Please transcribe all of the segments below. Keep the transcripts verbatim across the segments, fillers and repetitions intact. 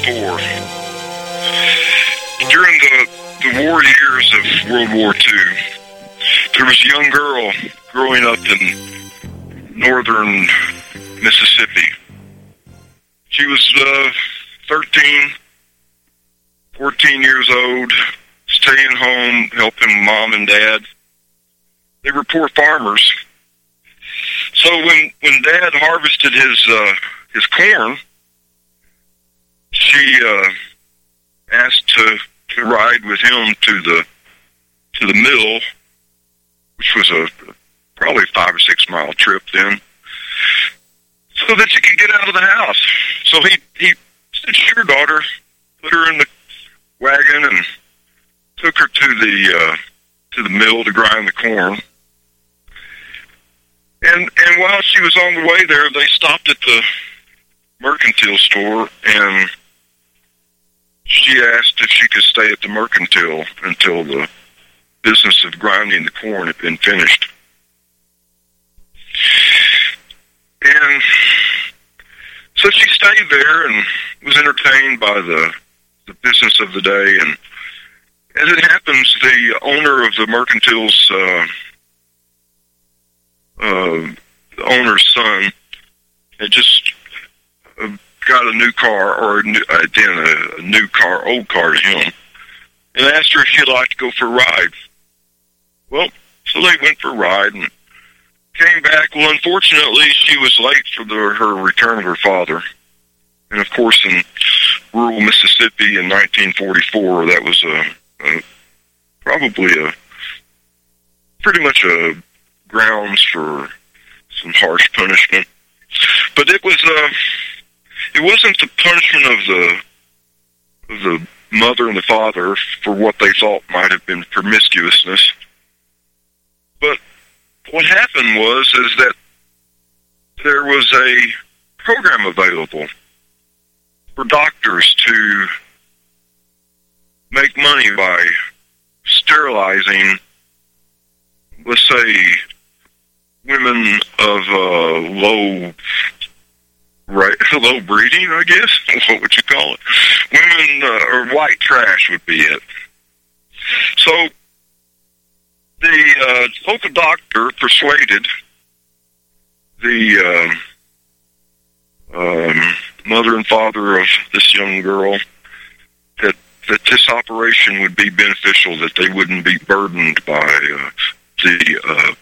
forty-four. During the, the war years of World War Two, there was a young girl growing up in northern Mississippi. She was uh, thirteen, fourteen years old, staying home, helping mom and dad. They were poor farmers. So when, when Dad harvested his uh, his corn, she uh, asked to, to ride with him to the to the mill, which was a probably five or six mile trip then, so that she could get out of the house. So he he said, "Sure, daughter," put her in the wagon and took her to the uh, to the mill to grind the corn. And and while she was on the way there, they stopped at the mercantile store, and she asked if she could stay at the mercantile until the business of grinding the corn had been finished. And so she stayed there and was entertained by the, the business of the day. And as it happens, the owner of the mercantile's uh, uh, the owner's son had just uh, got a new car, or a new, uh, then a, a new car, old car to him, and asked her if she'd like to go for a ride. Well, so they went for a ride and came back. Well, unfortunately, she was late for the, her return of her father. And, of course, in rural Mississippi in nineteen forty-four, that was a, a probably a pretty much a grounds for some harsh punishment. But it was uh, it wasn't the punishment of the of the mother and the father for what they thought might have been promiscuousness. But what happened was is that there was a program available for doctors to make money by sterilizing, let's say, women of uh, low right, low breeding, I guess. What would you call it? Women, uh, or white trash would be it. So the uh, local doctor persuaded the uh, um, mother and father of this young girl that that this operation would be beneficial, that they wouldn't be burdened by uh, the uh,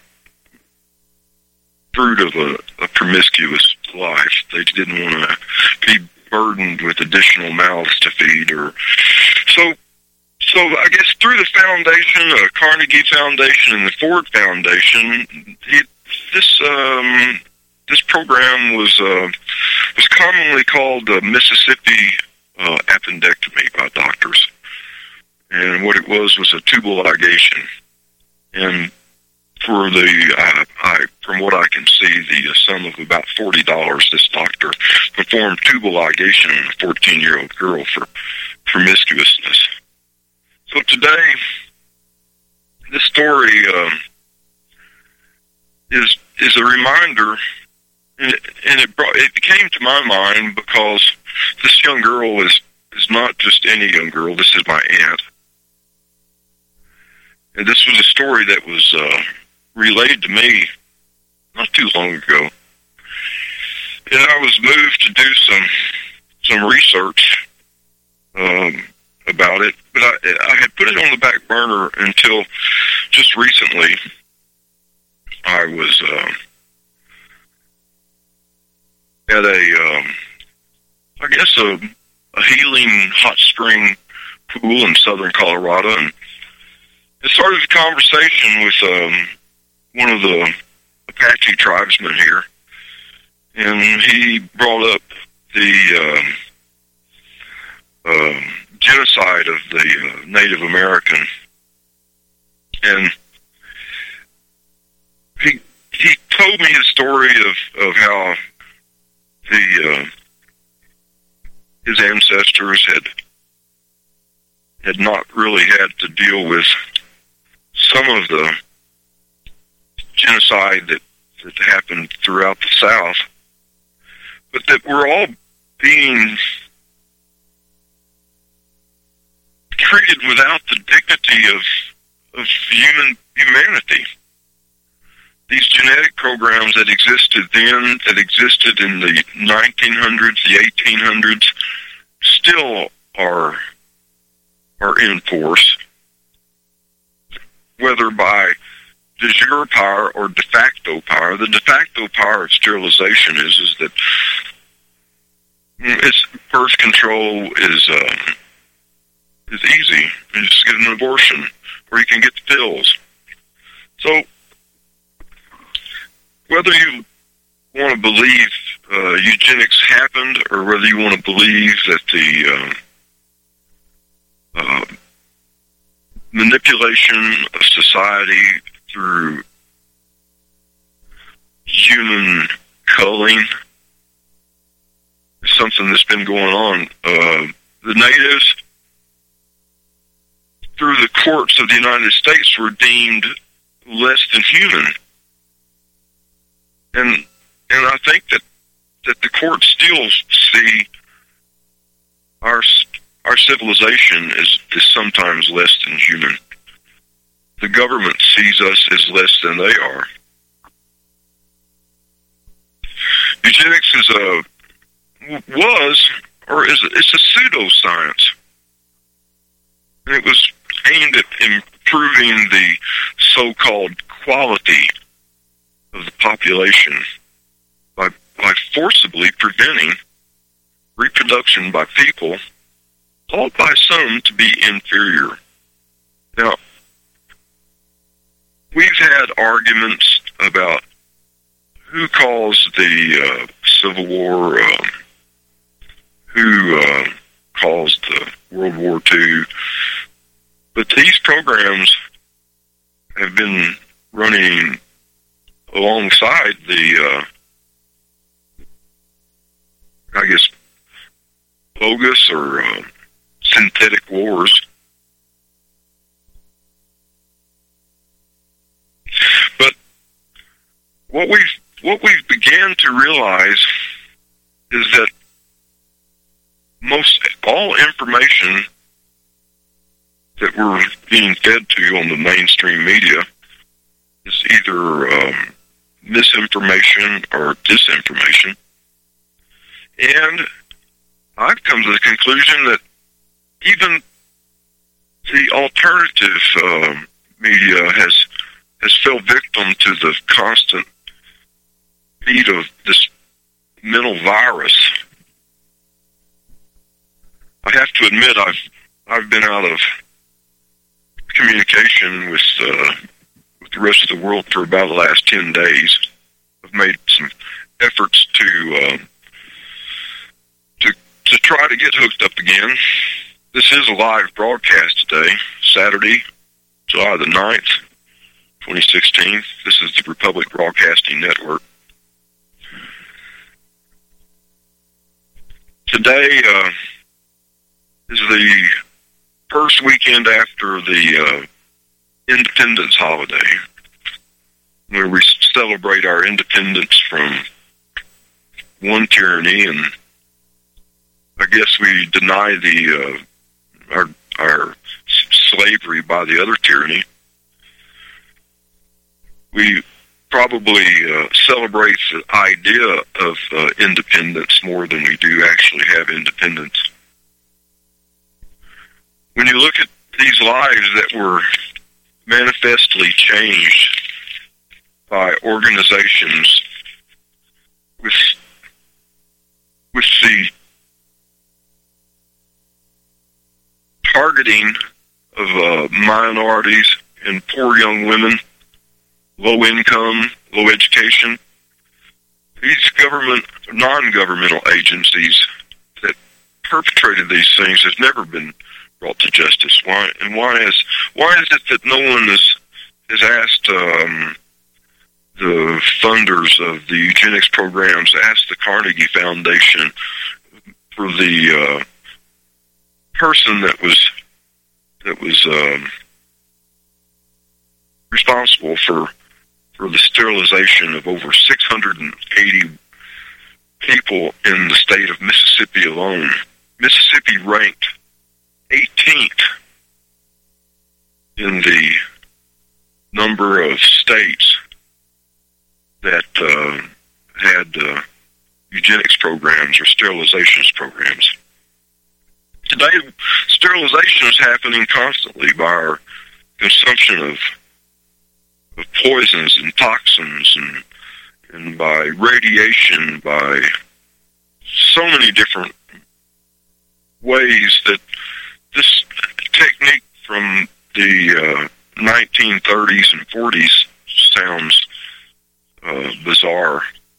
fruit of a, a promiscuous life. They didn't want to be burdened with additional mouths to feed. Or so. So I guess through the foundation, uh, Carnegie Foundation and the Ford Foundation, it, this um, this program was uh, was commonly called uh, Mississippi uh, appendectomy by doctors, and what it was was a tubal ligation. And for the, uh, I, from what I can see, the sum of about forty dollars, this doctor performed tubal ligation on a fourteen-year-old girl for promiscuousness. So today, this story um, is is a reminder, and it, and it brought it came to my mind because this young girl is is not just any young girl. This is my aunt, and this was a story that was uh, relayed to me not too long ago, and I was moved to do some some research Um, about it, but I, I had put it on the back burner until just recently. I was uh, at a, um, I guess, a, a healing hot spring pool in southern Colorado, and it started a conversation with um, one of the Apache tribesmen here, and he brought up the um, um, genocide of the uh, Native American, and he he told me his story of, of how the uh, his ancestors had had not really had to deal with some of the genocide that, that happened throughout the South, but that we're all being treated without the dignity of of human humanity. These genetic programs that existed then, that existed in the nineteen hundreds, the eighteen hundreds, still are are in force, whether by de jure power or de facto power. The de facto power of sterilization is is that it's birth control is uh, is easy. You just get an abortion, or you can get the pills. So, whether you want to believe uh, eugenics happened, or whether you want to believe that the uh, uh, manipulation of society through human culling is something that's been going on. Uh, the natives, through the courts of the United States, were deemed less than human. And and I think that, that the courts still see our our civilization as, as sometimes less than human. The government sees us as less than they are. Eugenics is a was or is a, it's a pseudoscience. And it was aimed at improving the so-called quality of the population by by forcibly preventing reproduction by people thought by some to be inferior. Now, we've had arguments about who caused the uh, Civil War, uh, who uh, caused the World War Two, but these programs have been running alongside the, uh, I guess, bogus or uh, synthetic wars. But what we've what we've began to realize is that most all information that we're being fed to on the mainstream media is either um, misinformation or disinformation. And I've come to the conclusion that even the alternative uh, media has has fell victim to the constant feed of this mental virus. I have to admit, I've I've been out of communication with uh, with the rest of the world for about the last ten days. I've made some efforts to uh, to to try to get hooked up again. This is a live broadcast today, Saturday, July the ninth, twenty sixteen. This is the Republic Broadcasting Network. Today uh, is the first weekend after the uh, Independence holiday, where we celebrate our independence from one tyranny, and I guess we deny the uh, our our slavery by the other tyranny. We probably uh, celebrate the idea of uh, independence more than we do actually have independence. When you look at these lives that were manifestly changed by organizations with with the targeting of uh, minorities and poor young women, low income, low education, these government, non-governmental agencies that perpetrated these things have never been brought to justice. Why and why is why is it that no one has has asked um, the funders of the eugenics programs, asked the Carnegie Foundation for the uh, person that was that was um, responsible for for the sterilization of over six hundred eighty people in the state of Mississippi alone? Mississippi ranked eighteenth in the number of states that uh, had uh, eugenics programs or sterilizations programs. Today, sterilization is happening constantly by our consumption of, of poisons and toxins and, and by radiation, by so many different ways that this technique from the uh, nineteen thirties and forties sounds uh, bizarre.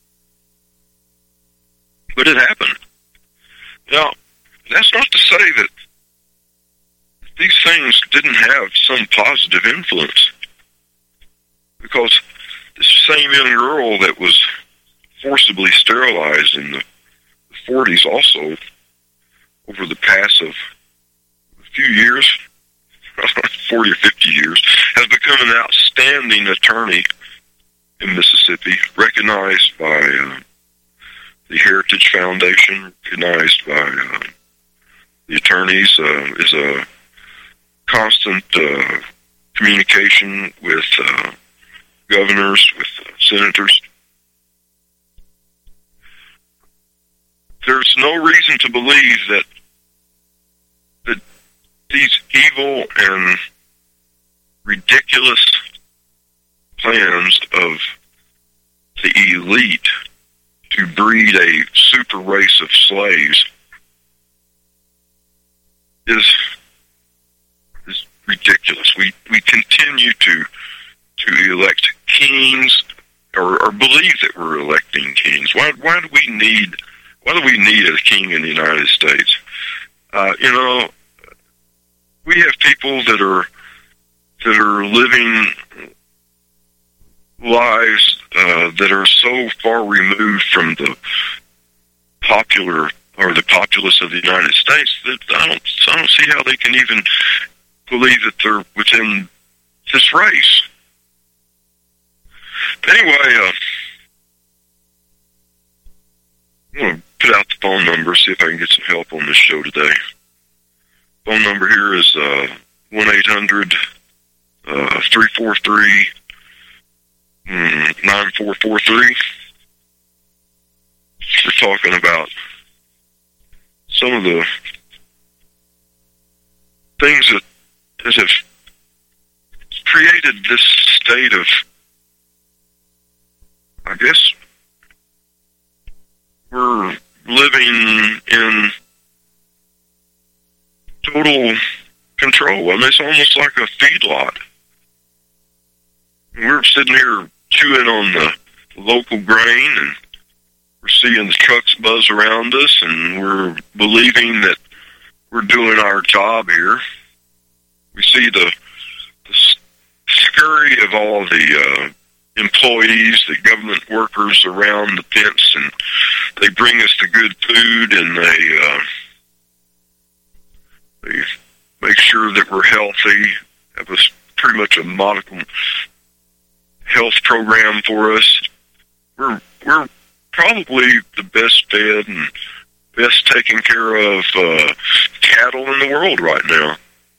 But it happened. Now, that's not to say that these things didn't have some positive influence, because this same young girl that was forcibly sterilized in the forties also, over the past of a few years, forty or fifty years, has become an outstanding attorney in Mississippi, recognized by uh, the Heritage Foundation, recognized by uh, the attorneys, uh, is a constant uh, communication with uh, governors, with uh, senators. There's no reason to believe that that these evil and ridiculous plans of the elite to breed a super race of slaves is is ridiculous. We we continue to to elect kings, or, or believe that we're electing kings. Why why do we need why do we need a king in the United States? Uh, you know, we have people that are that are living lives uh, that are so far removed from the popular or the populace of the United States that I don't I don't see how they can even believe that they're within this race. Anyway, uh, I'm going to put out the phone number, see if I can get some help on this show today. Phone number here is uh, one eight hundred three four three nine four four three. We're talking about some of the things that, that have created this state of, I guess, we're living in total control. I mean, it's almost like a feedlot. We're sitting here chewing on the local grain, and we're seeing the trucks buzz around us, and we're believing that we're doing our job here. We see the, the scurry of all the uh, employees, the government workers around the fence, and they bring us the good food, and they uh, they make sure that we're healthy, have a pretty much a modicum health program for us. We're we're probably the best fed and best taken care of uh, cattle in the world right now.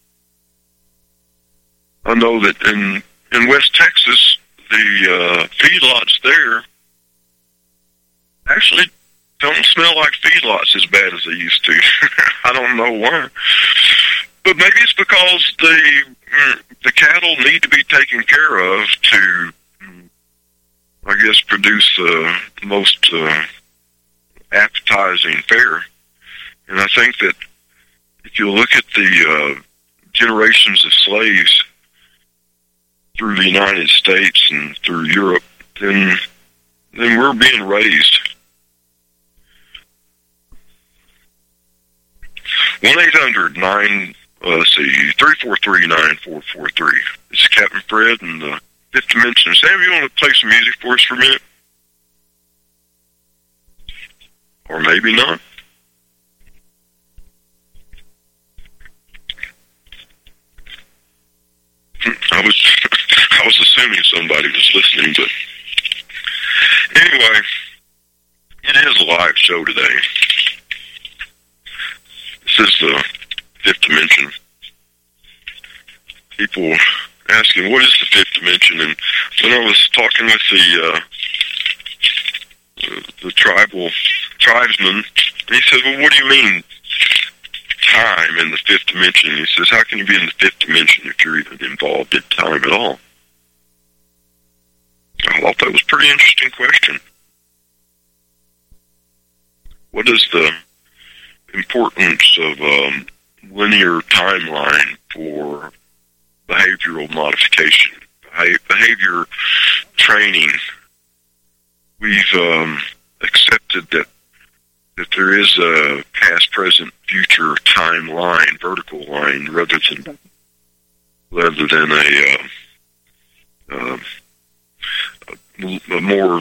I know that in in West Texas, the uh, feedlots there actually don't smell like feedlots as bad as they used to. I don't know why. But maybe it's because the the cattle need to be taken care of to, I guess, produce the most uh, appetizing fare. And I think that if you look at the uh, generations of slaves through the United States and through Europe, then then we're being raised. One eight hundred nine. Uh, let's see, three four three nine four four three. This is Captain Fred in the Fifth Dimension. Sam, you want to play some music for us for a minute? Or maybe not. I was I was assuming somebody was listening, but anyway, it is a live show today. This is the Fifth Dimension. people asking, what is the fifth dimension? And when I was talking with the uh, the, the tribal tribesman, he said, well, what do you mean time in the fifth dimension? He says, how can you be in the fifth dimension if you're even involved in time at all? I thought that was a pretty interesting question. What is the importance of um, linear timeline for behavioral modification, behavior training? We've um, accepted that that there is a past, present, future timeline, vertical line, rather than rather than a, uh, uh, a, a more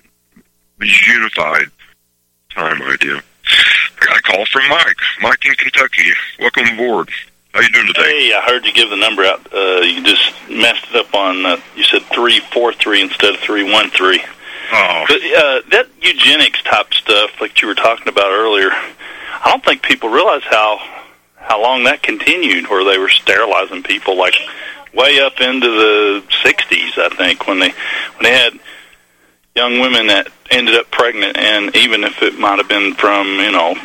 unified time idea. I got a call from Mike. Mike in Kentucky. Welcome aboard. How you doing today? Hey, I heard you give the number out. Uh, you just messed it up on, uh, you said three four three instead of three one three. Oh. But, uh, that eugenics type stuff, like you were talking about earlier, I don't think people realize how how long that continued, where they were sterilizing people, like way up into the sixties, I think, when they when they had young women that ended up pregnant, and even if it might have been from, you know,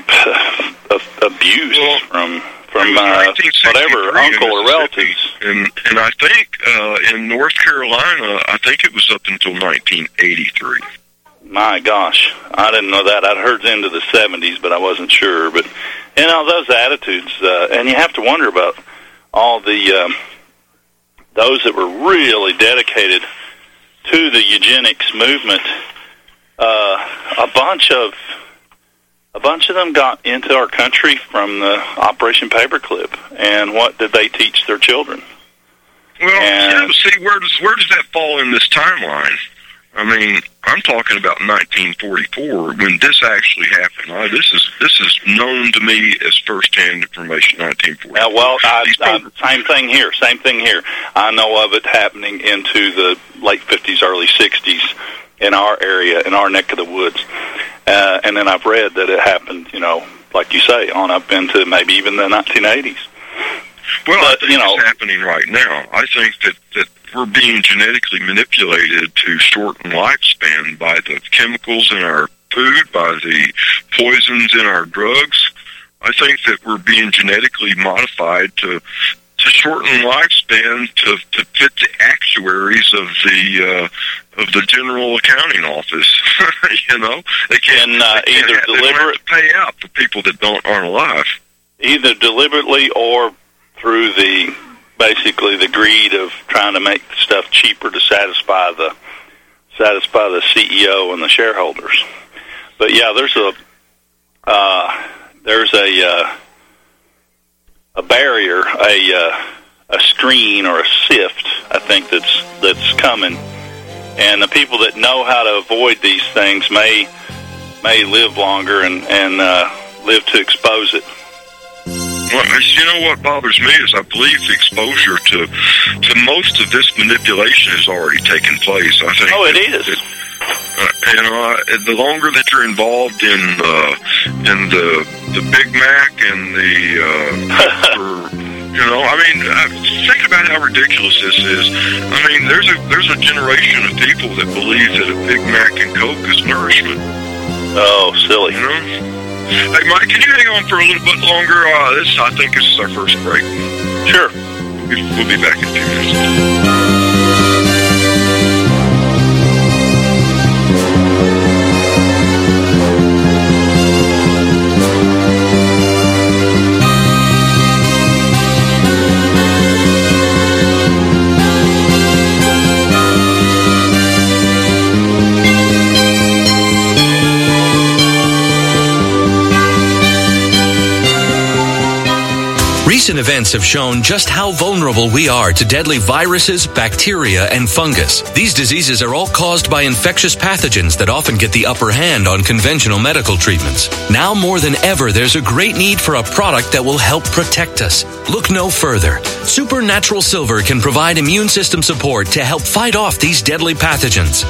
abuse well, from from uh, whatever, uncle or relatives. And, and I think uh, in North Carolina, I think it was up until nineteen eighty-three. My gosh, I didn't know that. I'd heard into the seventies, but I wasn't sure. But, you know, those attitudes, uh, and you have to wonder about all the, um, those that were really dedicated to the eugenics movement. Uh, a bunch of a bunch of them got into our country from the Operation Paperclip, and what did they teach their children? Well, and, yeah, see, where does where does that fall in this timeline? I mean, I'm talking about nineteen forty-four when this actually happened. Uh, this is this is known to me as firsthand information. nineteen forty-four. Uh, well, I, I, same thing here. Same thing here. I know of it happening into the late fifties, early sixties in our area, in our neck of the woods. Uh, and then I've read that it happened, you know, like you say, on up into maybe even the nineteen eighties. Well, but, I think you know, it's happening right now. I think that, that we're being genetically manipulated to shorten lifespan by the chemicals in our food, by the poisons in our drugs. I think that we're being genetically modified to to shorten lifespan to, to fit the actuaries of the uh, of the General Accounting Office. You know, they can't, and, uh, they can't either have, deliberate, they don't have to pay out for people that don't aren't alive. Either deliberately or through the basically the greed of trying to make stuff cheaper to satisfy the satisfy the C E O and the shareholders. But yeah, there's a uh, there's a uh, a barrier, a uh, a screen or a sift, I think that's that's coming, and the people that know how to avoid these things may may live longer and and uh, live to expose it. Well, you know what bothers me is I believe the exposure to to most of this manipulation has already taken place. I think. Oh, it that, is. That, uh, you know, uh, the longer that you're involved in uh, in the the Big Mac and the, uh, or, you know, I mean, uh, think about how ridiculous this is. I mean, there's a there's a generation of people that believe that a Big Mac and Coke is nourishment. Oh, silly. You know. Hey, Mike, can you hang on for a little bit longer? Uh, this, I think this is our first break. Sure. We'll be back in a few minutes. Recent events have shown just how vulnerable we are to deadly viruses, bacteria, and fungus. These diseases are all caused by infectious pathogens that often get the upper hand on conventional medical treatments. Now more than ever, there's a great need for a product that will help protect us. Look no further. Supernatural Silver can provide immune system support to help fight off these deadly pathogens.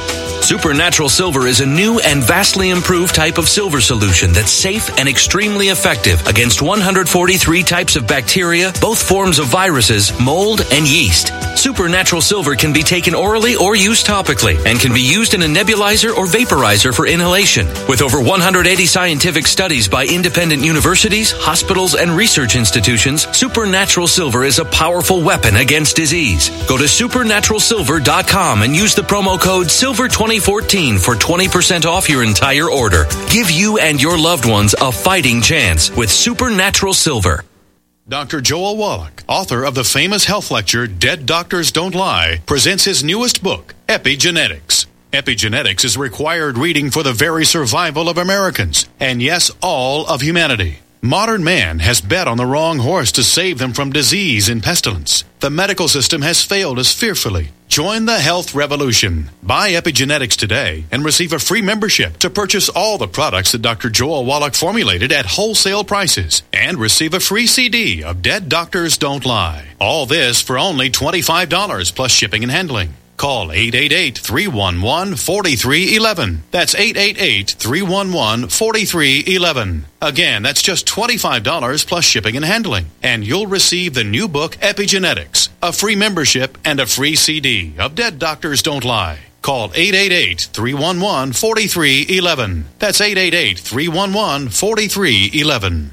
Supernatural Silver is a new and vastly improved type of silver solution that's safe and extremely effective against one hundred forty-three types of bacteria, both forms of viruses, mold, and yeast. Supernatural Silver can be taken orally or used topically and can be used in a nebulizer or vaporizer for inhalation. With over one hundred eighty scientific studies by independent universities, hospitals, and research institutions, Supernatural Silver is a powerful weapon against disease. Go to supernatural silver dot com and use the promo code silver twenty fourteen for twenty percent off your entire order. Give you and your loved ones a fighting chance with Supernatural Silver. Doctor Joel Wallach, author of the famous health lecture Dead Doctors Don't Lie, presents his newest book, Epigenetics. Epigenetics is required reading for the very survival of Americans, and yes, all of humanity. Modern man has bet on the wrong horse to save them from disease and pestilence. The medical system has failed us fearfully. Join the health revolution. Buy Epigenetics today and receive a free membership to purchase all the products that Doctor Joel Wallach formulated at wholesale prices and receive a free C D of Dead Doctors Don't Lie. All this for only twenty-five dollars plus shipping and handling. Call eight eight eight, three one one, four three one one. That's eight eight eight, three one one, four three one one. Again, that's just twenty-five dollars plus shipping and handling. And you'll receive the new book, Epigenetics, a free membership, and a free C D of Dead Doctors Don't Lie. Call eight eight eight, three one one, four three one one. That's eight eight eight, three one one, four three one one.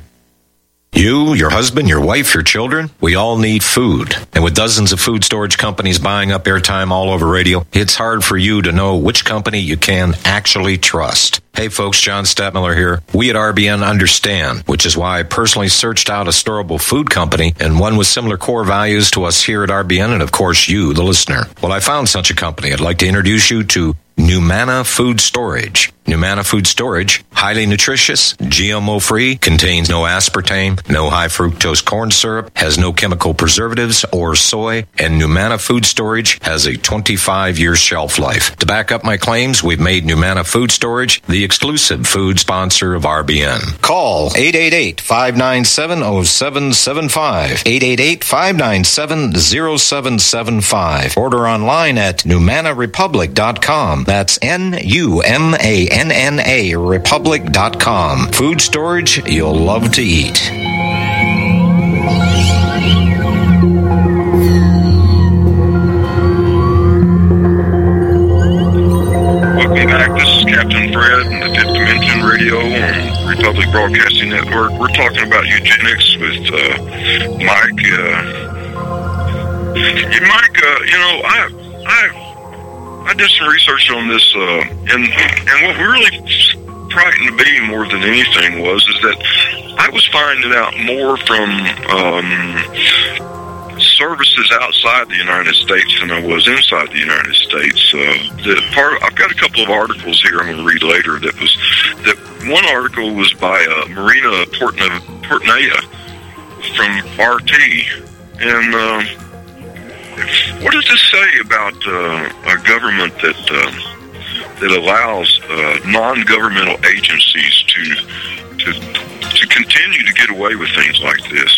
You, your husband, your wife, your children, we all need food. And with dozens of food storage companies buying up airtime all over radio, it's hard for you to know which company you can actually trust. Hey folks, John Stadtmiller here. We at R B N understand, which is why I personally searched out a storable food company and one with similar core values to us here at R B N and of course you, the listener. Well, I found such a company. I'd like to introduce you to Numana Food Storage. Numana Food Storage, highly nutritious, G M O-free, contains no aspartame, no high fructose corn syrup, has no chemical preservatives or soy, and Numana Food Storage has a twenty-five year shelf life. To back up my claims, we've made Numana Food Storage the exclusive food sponsor of R B N. Call eight eight eight, five nine seven, zero seven seven five, eight eight eight, five nine seven, zero seven seven five. Order online at numana republic dot com. That's N U M A N N A republic dot com. Food storage you'll love to eat. Welcome back. This is Captain Fred and the Fifth Dimension Radio on Republic Broadcasting Network. We're talking about eugenics with uh, Mike. Uh, Mike, uh, you know, I, I I did some research on this, uh, and and what really frightened me more than anything was is that I was finding out more from um, services outside the United States than I was inside the United States. Uh, the part I've got a couple of articles here I'm going to read later. That was that one article was by uh, Marina Portna, Portnaya from R T, and. Uh, What does this say about uh, a government that uh, that allows uh, non-governmental agencies to to to continue to get away with things like this?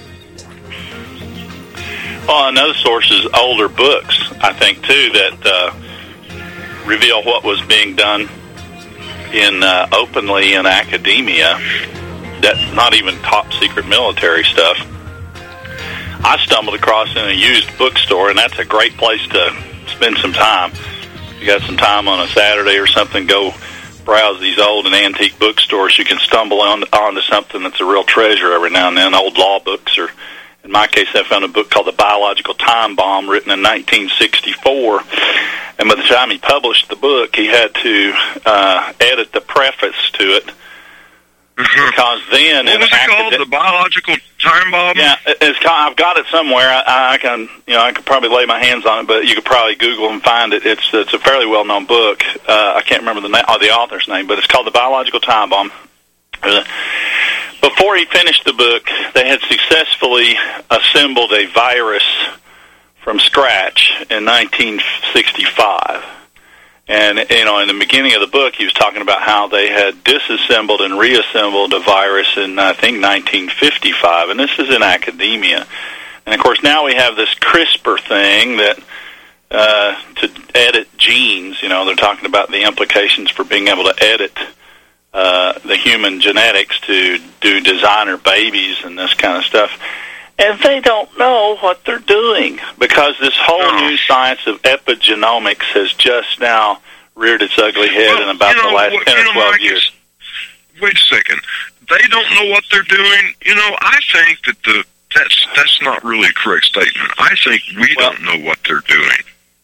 Well, another source is older books, I think, too, that uh, reveal what was being done in uh, openly in academia. That's not even top secret military stuff. I stumbled across in a used bookstore, and that's a great place to spend some time. If you got some time on a Saturday or something, go browse these old and antique bookstores. You can stumble on onto something that's a real treasure every now and then. Old law books, or in my case, I found a book called The Biological Time Bomb, written in nineteen sixty-four. And by the time he published the book, he had to uh, edit the preface to it. Mm-hmm. Because then, what was it called? The Biological Time Bomb? Yeah, it's. I've got it somewhere. I, I can, you know, I could probably lay my hands on it, but you could probably Google and find it. It's it's a fairly well known book. Uh, I can't remember the name or the author's name, but it's called The Biological Time Bomb. Uh, before he finished the book, they had successfully assembled a virus from scratch in nineteen sixty-five. And, you know, in the beginning of the book, he was talking about how they had disassembled and reassembled a virus in, I think, nineteen fifty-five. And this is in academia. And, of course, now we have this CRISPR thing that uh, to edit genes. You know, they're talking about the implications for being able to edit uh, the human genetics to do designer babies and this kind of stuff. And they don't know what they're doing because this whole no. new science of epigenomics has just now reared its ugly head well, in about you know, the last what, ten you or know, twelve Mike, years. Wait a second. They don't know what they're doing. You know, I think that the that's that's not really a correct statement. I think we well, don't know what they're doing.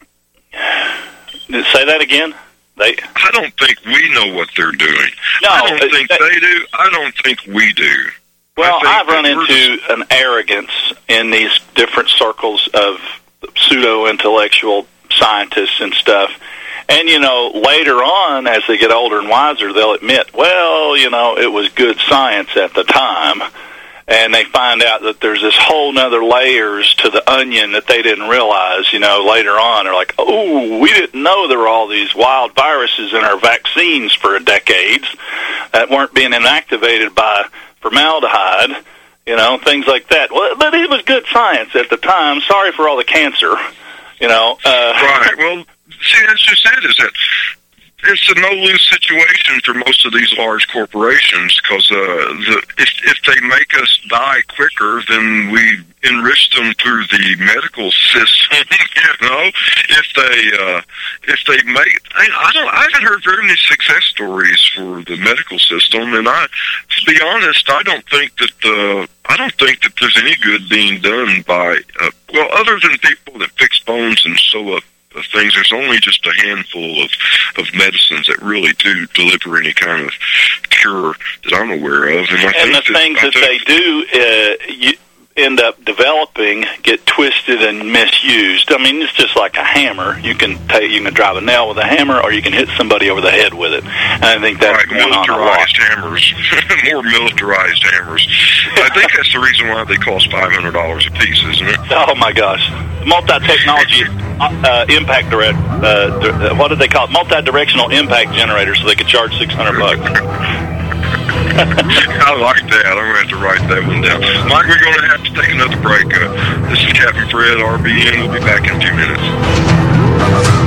Say that again. They. I don't think we know what they're doing. No, I don't think they, they do. I don't think we do. Well, I've run into just, an arrogance in these different circles of pseudo-intellectual scientists and stuff. And, you know, later on, as they get older and wiser, they'll admit, well, you know, it was good science at the time. And they find out that there's this whole nother layers to the onion that they didn't realize, you know, later on. They're like, oh, we didn't know there were all these wild viruses in our vaccines for decades that weren't being inactivated by formaldehyde, you know, things like that. Well, but it was good science at the time. Sorry for all the cancer, you know. Uh, right. Well, see, that's just it, is that it's a no-lose situation for most of these large corporations because uh, the, if, if they make us die quicker, then we enrich them through the medical system. You know, if they uh, if they make, I, I don't, I haven't heard very many success stories for the medical system, and I, to be honest, I don't think that the I don't think that there's any good being done by uh, well, other than people that fix bones and sew up of things. There's only just a handful of, of medicines that really do deliver any kind of cure that I'm aware of. And, I and think the that, things I that think, they do uh, you end up developing get twisted and misused. I mean, it's just like a hammer. You can take, you can drive a nail with a hammer, or you can hit somebody over the head with it. And I think that's right, going on a lot. militarized hammers, more militarized hammers. I think that's the reason why they cost five hundred dollars a piece, isn't it? Oh my gosh, multi-technology uh, impact direct. Uh, what did they call it? Multi-directional impact generators, so they could charge six hundred bucks. I like that. I'm going to have to write that one down. Mike, we're going to have to take another break. Uh, this is Captain Fred, R B N. We'll be back in a few minutes.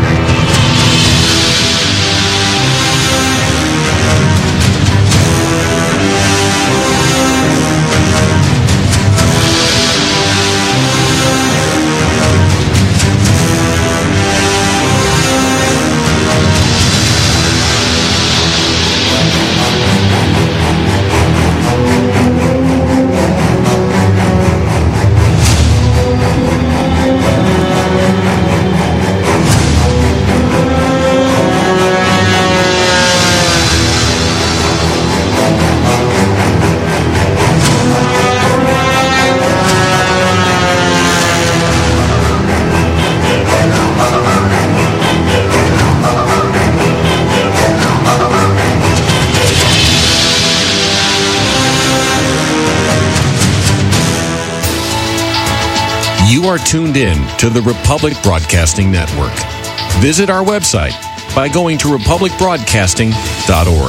You are tuned in to the Republic Broadcasting Network. Visit our website by going to republic broadcasting dot org.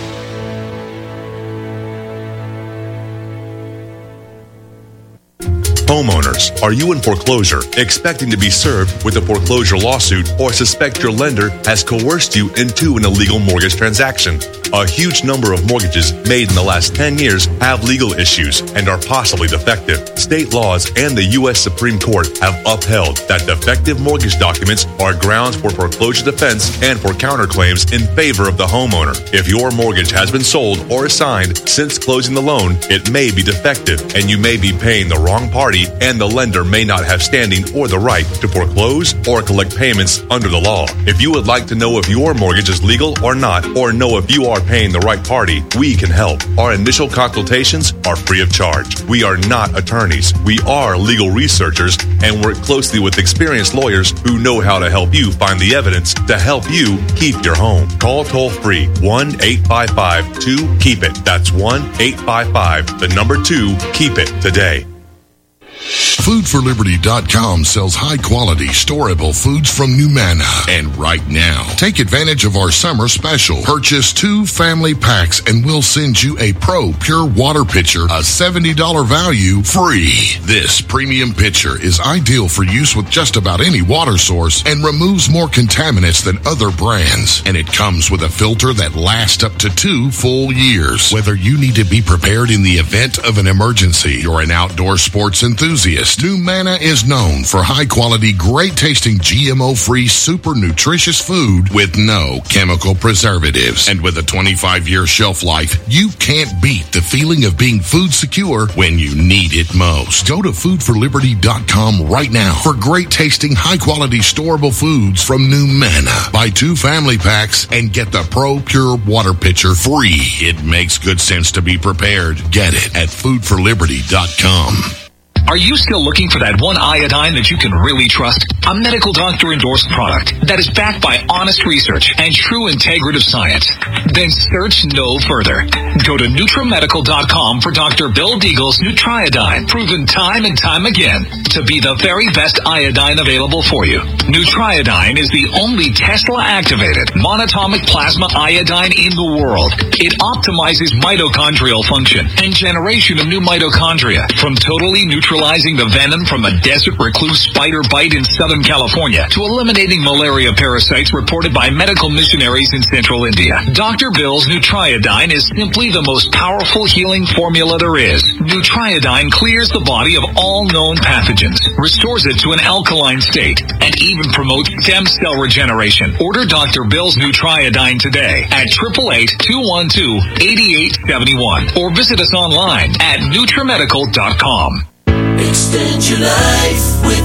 Homeowners, are you in foreclosure, expecting to be served with a foreclosure lawsuit, or suspect your lender has coerced you into an illegal mortgage transaction? A huge number of mortgages made in the last ten years have legal issues and are possibly defective. State laws and the U S Supreme Court have upheld that defective mortgage documents are grounds for foreclosure defense and for counterclaims in favor of the homeowner. If your mortgage has been sold or assigned since closing the loan, it may be defective and you may be paying the wrong party, and the lender may not have standing or the right to foreclose or collect payments under the law. If you would like to know if your mortgage is legal or not, or know if you are paying the right party, we can help. Our initial consultations are free of charge. We are not attorneys. We are legal researchers and work closely with experienced lawyers who know how to help you find the evidence to help you keep your home. Call toll free one eight five five two keep it. That's one eight five five the number two keep it today. food for liberty dot com sells high-quality, storable foods from NuManna. And right now, take advantage of our summer special. Purchase two family packs and we'll send you a Pro Pure Water Pitcher, a seventy dollars value, free. This premium pitcher is ideal for use with just about any water source and removes more contaminants than other brands. And it comes with a filter that lasts up to two full years. Whether you need to be prepared in the event of an emergency, you're an outdoor sports enthusiast, NuManna is known for high-quality, great-tasting, G M O-free, super nutritious food with no chemical preservatives. And with a twenty-five year shelf life, you can't beat the feeling of being food secure when you need it most. Go to food for liberty dot com right now for great-tasting, high-quality, storable foods from NuManna. Buy two family packs and get the Pro Pure Water Pitcher free. It makes good sense to be prepared. Get it at food for liberty dot com. Are you still looking for that one iodine that you can really trust? A medical doctor endorsed product that is backed by honest research and true integrative science? Then search no further. Go to Nutramedical dot com for Doctor Bill Deagle's Nutriodine, proven time and time again to be the very best iodine available for you. Nutriodine is the only Tesla-activated monatomic plasma iodine in the world. It optimizes mitochondrial function and generation of new mitochondria from totally neutral neutralizing the venom from a desert recluse spider bite in Southern California to eliminating malaria parasites reported by medical missionaries in central India. Doctor Bill's Nutriodine is simply the most powerful healing formula there is. Nutriodine clears the body of all known pathogens, restores it to an alkaline state, and even promotes stem cell regeneration. Order Doctor Bill's Nutriodine today at eight eight eight, two one two, eight eight seven one or visit us online at Nutramedical dot com. Extend your life with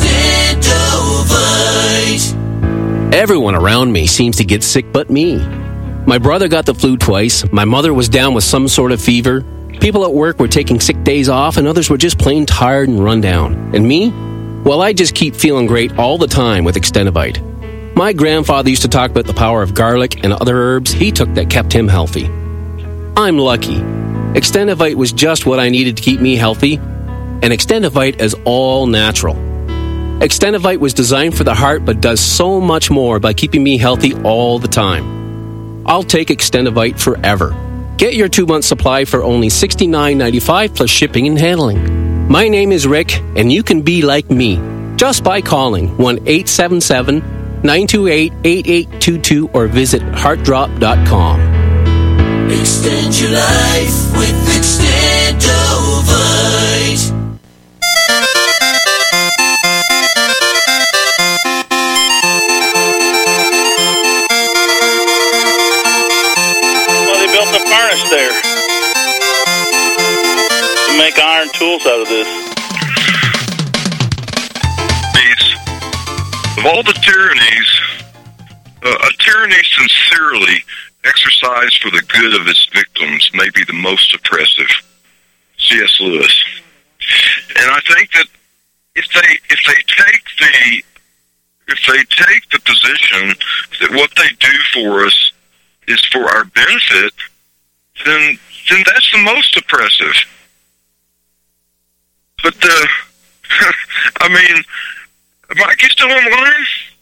Extendovite. Everyone around me seems to get sick but me. My brother got the flu twice. My mother was down with some sort of fever. People at work were taking sick days off, and others were just plain tired and run down. And me? Well, I just keep feeling great all the time with Extendovite. My grandfather used to talk about the power of garlic and other herbs he took that kept him healthy. I'm lucky. Extendovite was just what I needed to keep me healthy. And Extendovite is all natural. Extendovite was designed for the heart but does so much more by keeping me healthy all the time. I'll take Extendovite forever. Get your two-month supply for only sixty-nine ninety-five plus shipping and handling. My name is Rick, and you can be like me just by calling one eight seven seven, nine two eight, eight eight two two or visit heart drop dot com. Extend your life with Extendovite. There to make iron tools out of this. Of all the tyrannies, uh, a tyranny sincerely exercised for the good of its victims may be the most oppressive. C S. Lewis. And I think that if they if they take the if they take the position that what they do for us is for our benefit, then then that's the most oppressive. But uh, I mean, Mike, you still on the line?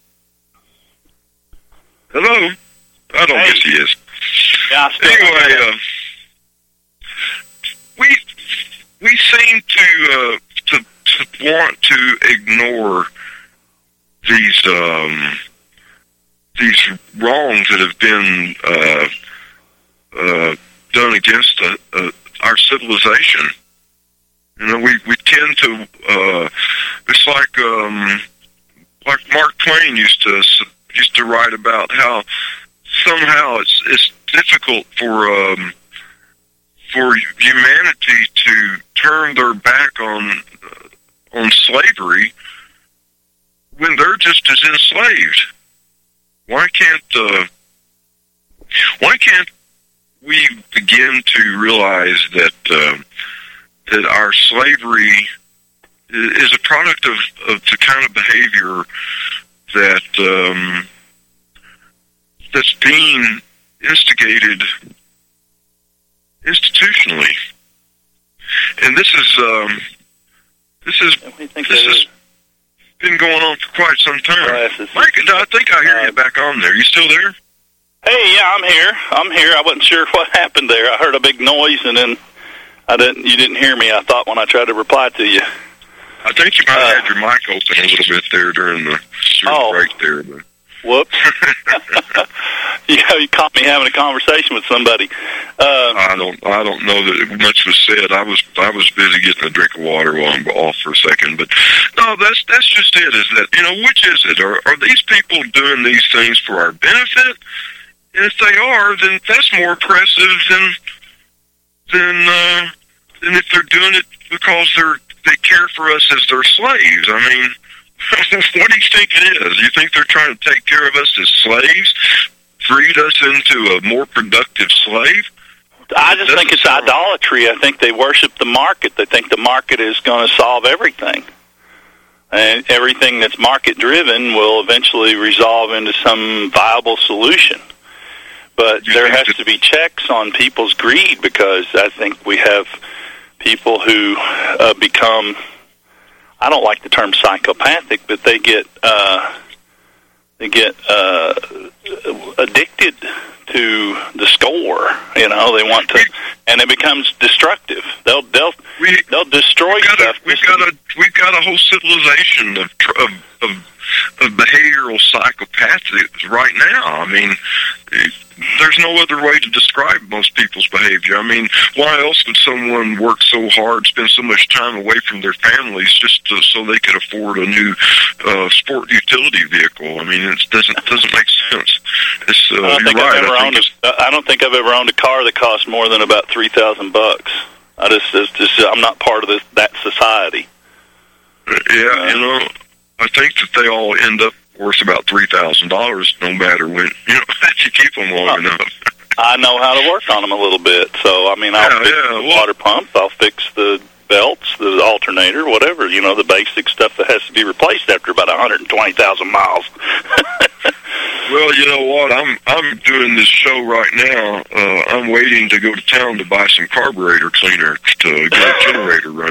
Hello? I don't hey. guess he is. Yeah, still anyway, uh, we we seem to, uh, to to want to ignore these um, these wrongs that have been uh, uh, done against uh, uh, our civilization. You know, we, we tend to, uh, it's like, um, like Mark Twain used to, used to write about how somehow it's, it's difficult for, um, for humanity to turn their back on, uh, on slavery when they're just as enslaved. Why can't, uh, why can't we begin to realize that, uh, that our slavery is a product of, of the kind of behavior that um, that's being instigated institutionally, and this is um, This is I think this has been going on for quite some time. Glasses. Mike, I think I hear you back on there. You still there? Hey, yeah, I'm here. I'm here. I wasn't sure what happened there. I heard a big noise, and then I didn't. You didn't hear me. I thought when I tried to reply to you. I think you might have Uh, had your mic open a little bit there during the, during Oh. the break there. But. Whoops. you know, you caught me having a conversation with somebody. Uh, I don't. I don't know that much was said. I was. I was busy getting a drink of water while I'm off for a second. But no, that's that's just it. Is that you know which is it? Are are these people doing these things for our benefit? And if they are, then that's more impressive than than uh, than if they're doing it because they're they care for us as their slaves. I mean. What do you think it is? You think they're trying to take care of us as slaves, breed us into a more productive slave? I just think it's idolatry. I think they worship the market. They think the market is going to solve everything. And everything that's market-driven will eventually resolve into some viable solution. But there has to be checks on people's greed, because I think we have people who uh, become... I don't like the term psychopathic, but they get uh, they get uh, addicted to the score. You know, they want to, and it becomes destructive. They'll they'll we, they'll destroy we've got stuff. A, we've got a we've got a whole civilization of of, of, of behavioral psychopathy right now. I mean, there's no other way to describe most people's behavior. I mean, why else would someone work so hard, spend so much time away from their families just to, so they could afford a new uh, sport utility vehicle? I mean, it doesn't doesn't make sense. It's, uh, I don't you're think right. I've ever I owned think a, I don't think I've ever owned a car that cost more than about three thousand bucks. I just, it's just I'm not part of this, that society. Yeah, uh, you know, I think that they all end up worth about three thousand dollars, no matter when you know if you keep them long enough. I know how to work on them a little bit, so I mean, I'll Yeah, fix yeah, the well- water pump, I'll fix the belts, the alternator, whatever, you know, the basic stuff that has to be replaced after about one hundred twenty thousand miles. Well, you know what? I'm I'm doing this show right now. Uh, I'm waiting to go to town to buy some carburetor cleaner to get a generator running.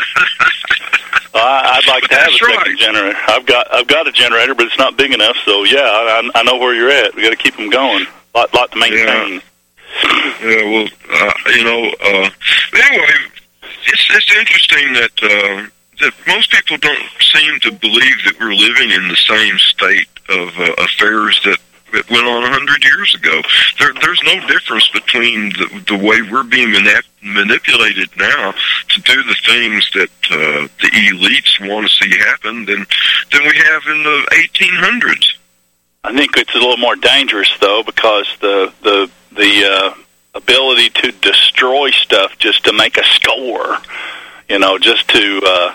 I, I'd like to have a That's second right. generator. I've got I've got a generator, but it's not big enough. So yeah, I, I know where you're at. We got to keep them going. Lot lot to maintain. Yeah, well, uh, you know, uh, anyway, it's it's interesting that uh, that most people don't seem to believe that we're living in the same state of uh, affairs that, that went on a hundred years ago. There, there's no difference between the, the way we're being manip- manipulated now to do the things that uh, the elites want to see happen than than we have in the eighteen hundreds. I think it's a little more dangerous though, because the the the uh, ability to destroy stuff just to make a score, you know, just to uh,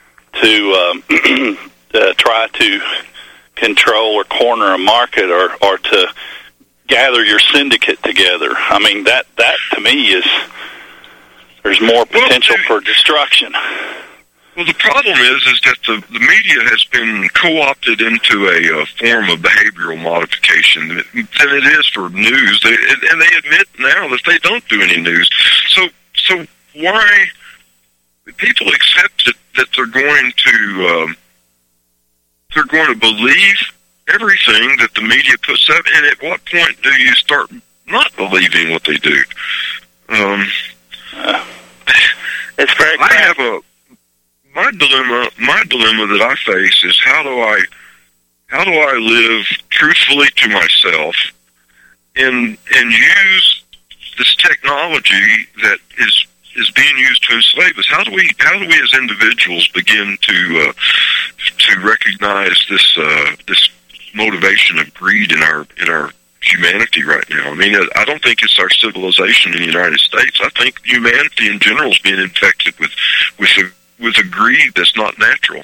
to um, uh, try to control or corner a market, or or to gather your syndicate together. I mean, that that to me is there's more potential for destruction. Well, the problem is, is that the, the media has been co-opted into a uh, form of behavioral modification than it is for news. They, and they admit now that they don't do any news. So, so why people accept that, that they're going to um, they're going to believe everything that the media puts up? And at what point do you start not believing what they do? Um, uh, it's very. I have a. My dilemma, my dilemma that I face is how do I, how do I live truthfully to myself, and and use this technology that is is being used to enslave us? How do we, how do we as individuals begin to uh, to recognize this uh, this motivation of greed in our in our humanity right now? I mean, I don't think it's our civilization in the United States. I think humanity in general is being infected with with a with a greed that's not natural.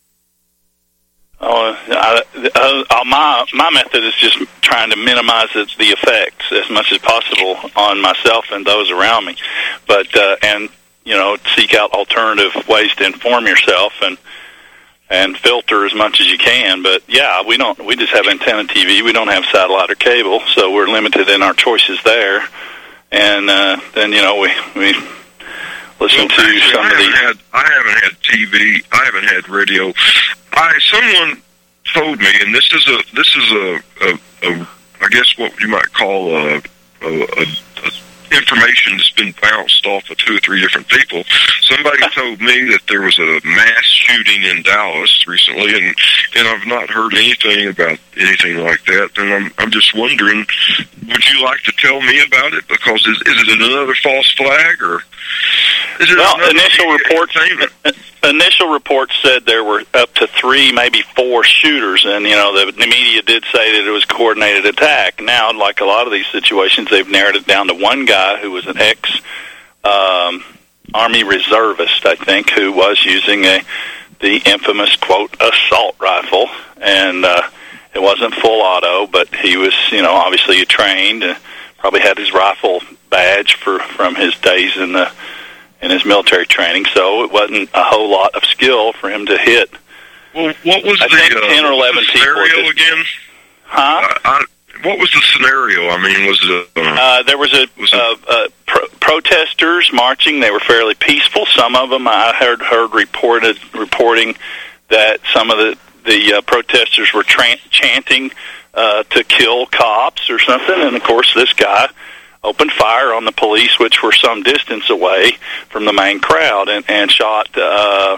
Oh, I, uh, my my method is just trying to minimize the, the effects as much as possible on myself and those around me, but uh, and you know, seek out alternative ways to inform yourself and and filter as much as you can. But yeah, we don't. We just have antenna T V. We don't have satellite or cable, so we're limited in our choices there. And uh, then you know we we. listen well, to actually, some I of haven't the. had I haven't had T V. I haven't had radio. I someone told me, and this is a this is a, a, a I guess what you might call a, a, a, a information that's been bounced off of two or three different people. Somebody told me that there was a mass shooting in Dallas recently, and and I've not heard anything about anything like that. And I'm I'm just wondering, would you like to tell me about it? Because is is it another false flag, or is it well, another initial reports initial reports said there were up to three, maybe four shooters, and you know the, the media did say that it was a coordinated attack. Now, like a lot of these situations, they've narrowed it down to one guy who was an ex um, Army reservist, I think, who was using a the infamous quote assault rifle, and uh, it wasn't full auto, but he was, you know, obviously trained, and probably had his rifle badge for from his days in the in his military training, so it wasn't a whole lot of skill for him to hit. Well, what was I the, think uh, ten or eleven the scenario people again? Huh? Uh, I, what was the scenario? I mean, was it? Uh, uh, there was a was uh, uh, pro- protesters marching. They were fairly peaceful. Some of them I heard heard reported reporting that some of the the uh, protesters were tra- chanting uh, to kill cops or something. And of course, this guy opened fire on the police, which were some distance away from the main crowd, and, and shot uh,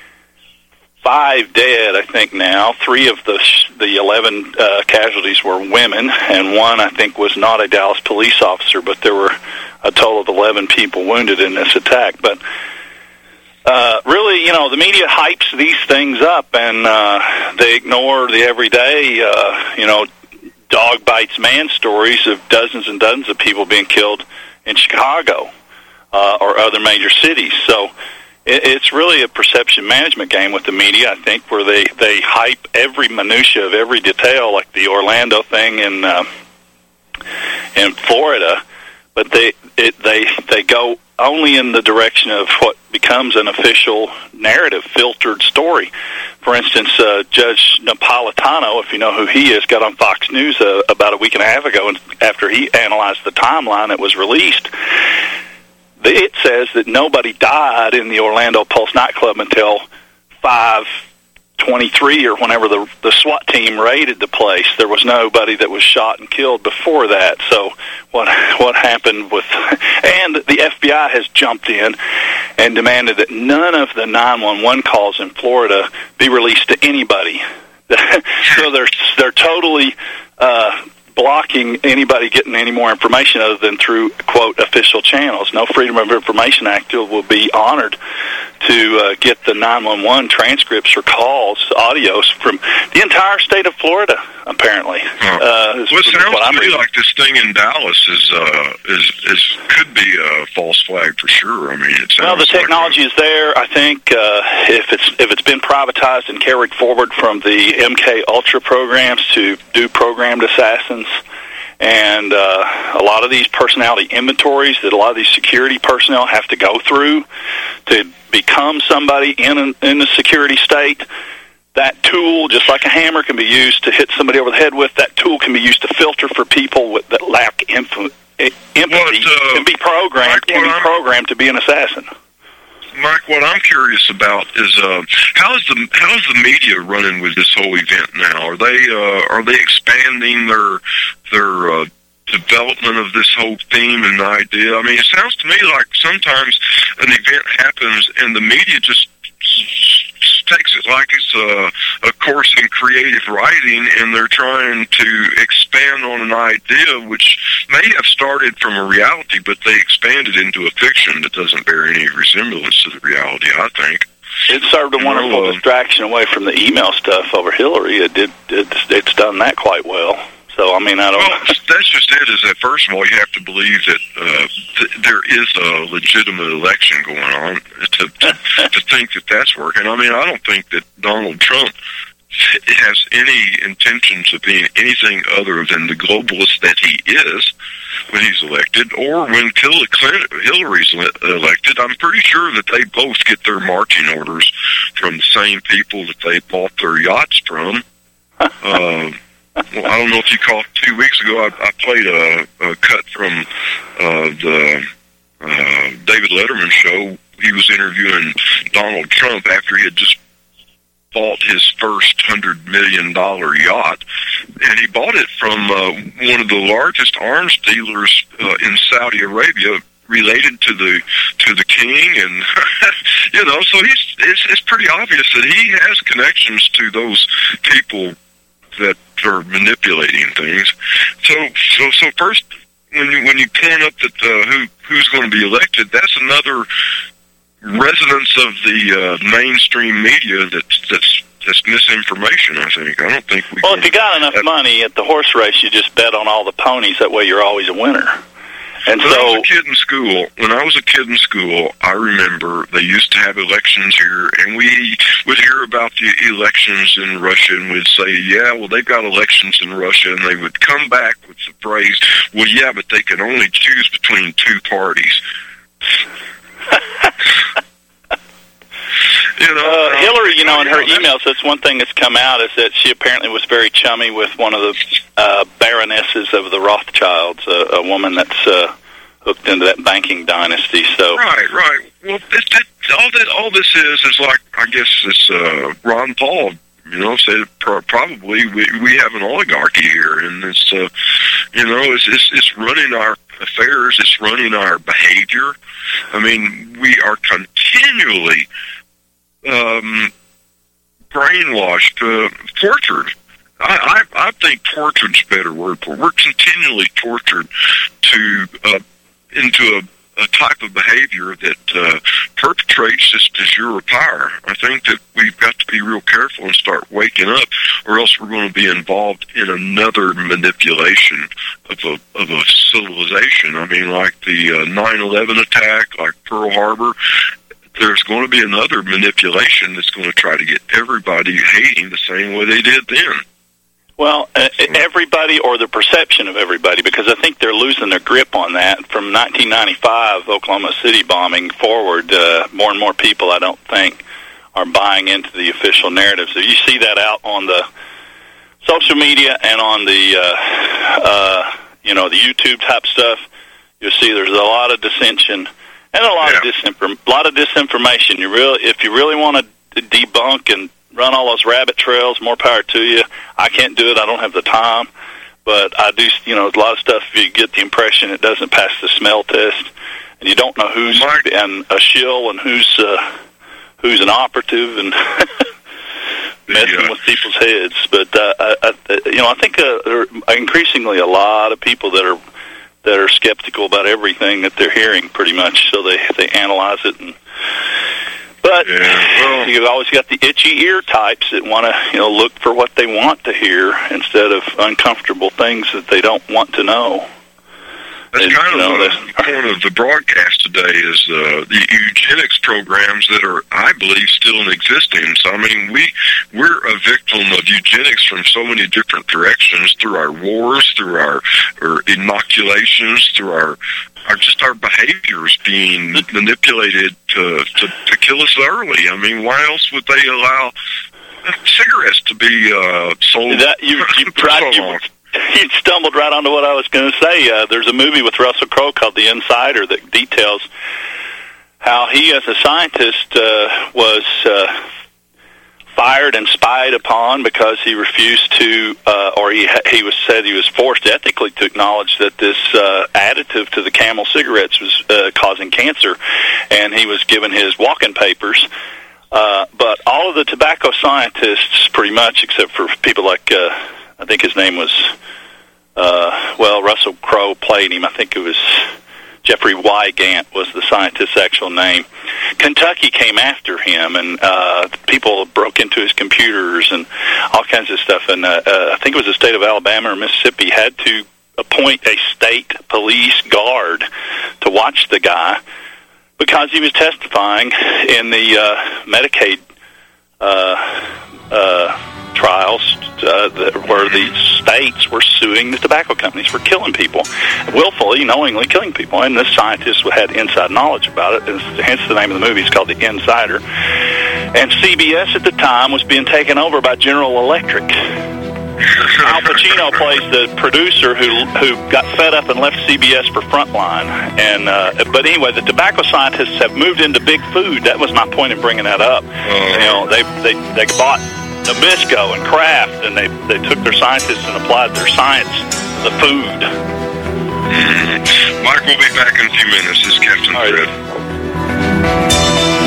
five dead, I think now. Three of the the eleven uh, casualties were women, and one, I think, was not a Dallas police officer, but there were a total of eleven people wounded in this attack. But uh, really, you know, the media hypes these things up, and uh, they ignore the everyday, uh, you know, dog bites man stories of dozens and dozens of people being killed in Chicago uh, or other major cities. So it, it's really a perception management game with the media, I think, where they, they hype every minutia of every detail, like the Orlando thing in uh, in Florida, but they it, they they go only in the direction of what becomes an official narrative, filtered story. For instance, uh, Judge Napolitano, if you know who he is, got on Fox News uh, about a week and a half ago, and after he analyzed the timeline that was released, it says that nobody died in the Orlando Pulse nightclub until five twenty-three or whenever the the SWAT team raided the place. There was nobody that was shot and killed before that. So what what happened with, and the F B I has jumped in and demanded that none of the nine one one calls in Florida be released to anybody. So they're they're totally uh, blocking anybody getting any more information other than through, quote, official channels. No Freedom of Information Act will be honored to uh, get the nine one one transcripts or calls, audios from the entire state of Florida, apparently. Huh. Uh, is, well, it sounds what I'm to me reading. like this thing in Dallas is uh, is is could be a false flag for sure. I mean, it sounds well, the technology like is there. I think uh, if it's if it's been privatized and carried forward from the M K Ultra programs to do programmed assassins, and uh, a lot of these personality inventories that a lot of these security personnel have to go through to become somebody in an, in the security state. That tool, just like a hammer, can be used to hit somebody over the head with. That tool can be used to filter for people with, that lack empathy. Empathy uh, can be programmed. Mike, can be I'm- programmed to be an assassin. Mike, what I'm curious about is uh, how is the how is the media running with this whole event now? Are they uh, are they expanding their their uh, development of this whole theme and idea? I mean, it sounds to me like sometimes an event happens and the media just takes it like it's a, a course in creative writing, and they're trying to expand on an idea which may have started from a reality, but they expanded into a fiction that doesn't bear any resemblance to the reality, I think. It served a wonderful Well, uh, distraction away from the email stuff over Hillary. It did. It, it's done that quite well. So, I mean, I don't Well, that's just it, is that, first of all, you have to believe that uh, th- there is a legitimate election going on to, to to think that that's working. I mean, I don't think that Donald Trump has any intentions of being anything other than the globalist that he is when he's elected, or when Hillary Clinton, Hillary's le- elected. I'm pretty sure that they both get their marching orders from the same people that they bought their yachts from. Uh, Well, I don't know if you caught two weeks ago, I, I played a, a cut from uh, the uh, David Letterman show he was interviewing Donald Trump after he had just bought his first hundred million dollar yacht, and he bought it from uh, one of the largest arms dealers uh, in Saudi Arabia, related to the to the king, and you know, so he's it's, it's pretty obvious that he has connections to those people that are manipulating things. So so so first, when you when you point up that uh, who who's going to be elected, that's another resonance of the uh, mainstream media that's that's that's misinformation. I think I don't think we. Well, if you got enough money at the horse race, you just bet on all the ponies. That way, you're always a winner. And when so, I was a kid in school, when I was a kid in school, I remember they used to have elections here, and we would hear about the elections in Russia, and we'd say, yeah, well, they've got elections in Russia, and they would come back with the phrase, well, yeah, but they can only choose between two parties. You know, uh, Hillary, you know, in her emails, that's one thing that's come out, is that she apparently was very chummy with one of the uh, baronesses of the Rothschilds, a, a woman that's uh, hooked into that banking dynasty. So right, right. Well, it, it, all that all this is is like, I guess it's uh, Ron Paul, you know, said pro- probably we we have an oligarchy here, and it's uh, you know, it's, it's it's running our affairs, it's running our behavior. I mean, we are continually Um, brainwashed, uh, tortured. I, I, I think tortured's a better word for it. We're continually tortured to uh, into a, a type of behavior that uh, perpetrates this de jure power. I think that we've got to be real careful and start waking up, or else we're going to be involved in another manipulation of a of a civilization. I mean, like the uh, nine eleven attack, like Pearl Harbor. There's going to be another manipulation that's going to try to get everybody hating the same way they did then. Well, uh, everybody, or the perception of everybody, because I think they're losing their grip on that. From nineteen ninety-five, Oklahoma City bombing forward, uh, more and more people, I don't think, are buying into the official narrative. So you see that out on the social media and on the, uh, uh, you know, the YouTube type stuff. You'll see there's a lot of dissension. And a lot yeah. of disinform- a lot of disinformation. You really, if you really want to debunk and run all those rabbit trails, more power to you. I can't do it. I don't have the time. But I do. You know, a lot of stuff. If you get the impression it doesn't pass the smell test, and you don't know who's Mark. and a shill and who's uh, who's an operative, and messing yeah. with people's heads. But uh, I, I, you know, I think uh, there are increasingly a lot of people that are. that are skeptical about everything that they're hearing, pretty much. So they they analyze it, and but yeah, well, you've always got the itchy ear types that want to, you know, look for what they want to hear instead of uncomfortable things that they don't want to know. That's and, kind of you know, the point of the broadcast today is uh, the eugenics programs that are, I believe, still in existence. I mean, we, we're a victim of eugenics from so many different directions, through our wars, through our, our inoculations, through our, our just our behaviors being manipulated to, to, to kill us early. I mean, why else would they allow cigarettes to be uh, sold? That, you, you, tried, you, You stumbled right onto what I was going to say. Uh, there's a movie with Russell Crowe called The Insider that details how he, as a scientist, uh, was uh, fired and spied upon because he refused to, uh, or he he was said he was forced ethically to acknowledge that this uh, additive to the Camel cigarettes was uh, causing cancer, and he was given his walking papers. Uh, but all of the tobacco scientists, pretty much, except for people like. Uh, I think his name was, uh, well, Russell Crowe played him. I think it was Jeffrey Wygant was the scientist's actual name. Kentucky came after him, and uh, people broke into his computers and all kinds of stuff. And uh, uh, I think it was the state of Alabama or Mississippi had to appoint a state police guard to watch the guy because he was testifying in the uh, Medicaid uh, uh trials uh, that, where the states were suing the tobacco companies for killing people, willfully, knowingly killing people. And this scientist had inside knowledge about it, and hence the name of the movie. It's called The Insider. And C B S at the time was being taken over by General Electric. Al Pacino plays the producer who who got fed up and left C B S for Frontline. And uh, but anyway, the tobacco scientists have moved into big food. That was my point in bringing that up. Uh, you know, they they they bought Nabisco and Kraft, and they they took their scientists and applied their science to the food. Mm-hmm. Mike will be back in a few minutes. This is Captain Fred.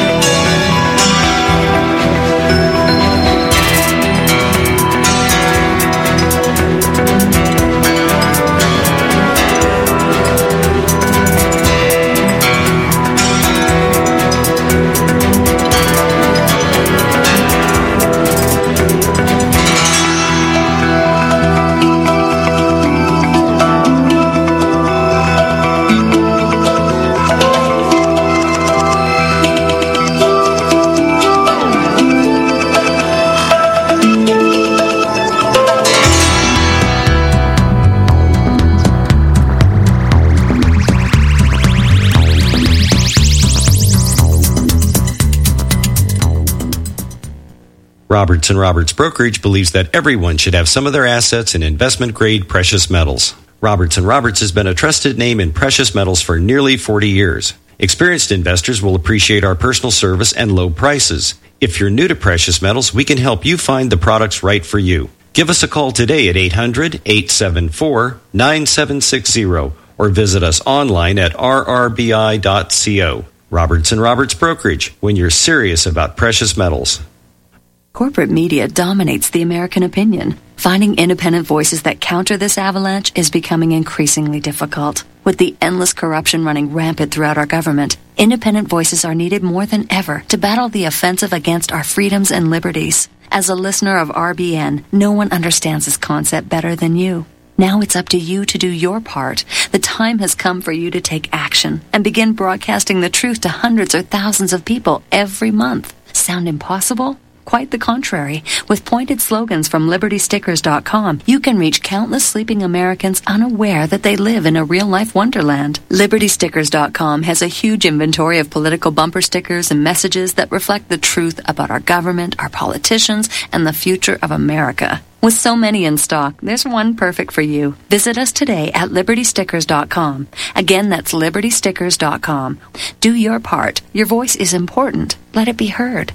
Roberts and Roberts Brokerage believes that everyone should have some of their assets in investment-grade precious metals. Roberts and Roberts has been a trusted name in precious metals for nearly forty years. Experienced investors will appreciate our personal service and low prices. If you're new to precious metals, we can help you find the products right for you. Give us a call today at eight hundred, eight seven four, nine seven six zero or visit us online at r r b i dot co. Roberts and Roberts Brokerage, when you're serious about precious metals. Corporate media dominates the American opinion. Finding independent voices that counter this avalanche is becoming increasingly difficult. With the endless corruption running rampant throughout our government, independent voices are needed more than ever to battle the offensive against our freedoms and liberties. As a listener of R B N, no one understands this concept better than you. Now it's up to you to do your part. The time has come for you to take action and begin broadcasting the truth to hundreds or thousands of people every month. Sound impossible? Quite the contrary. With pointed slogans from Liberty Stickers dot com, you can reach countless sleeping Americans unaware that they live in a real-life wonderland. Liberty Stickers dot com has a huge inventory of political bumper stickers and messages that reflect the truth about our government, our politicians, and the future of America. With so many in stock, there's one perfect for you. Visit us today at Liberty Stickers dot com. Again, that's Liberty Stickers dot com. Do your part. Your voice is important. Let it be heard.